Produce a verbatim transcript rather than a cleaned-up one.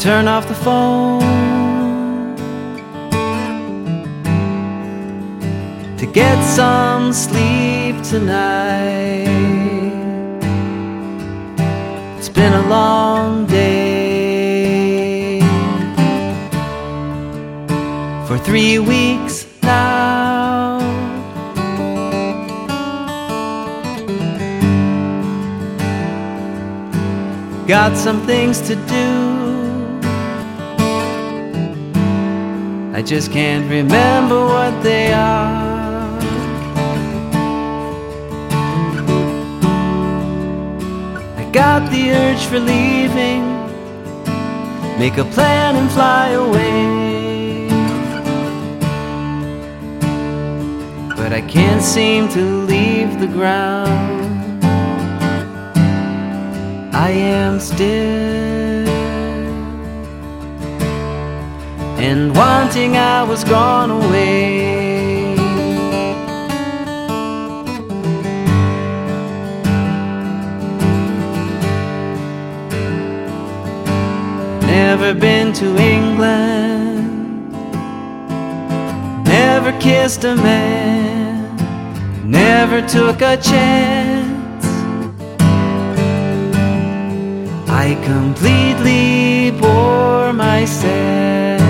turn off the phone to get some sleep tonight. It's been a long day for three weeks now. Got some things to do, I just can't remember what they are. I got the urge for leaving, make a plan and fly away, but I can't seem to leave the ground. I am still, and wanting I was gone away. Never been to England, never kissed a man, never took a chance. I completely bore myself.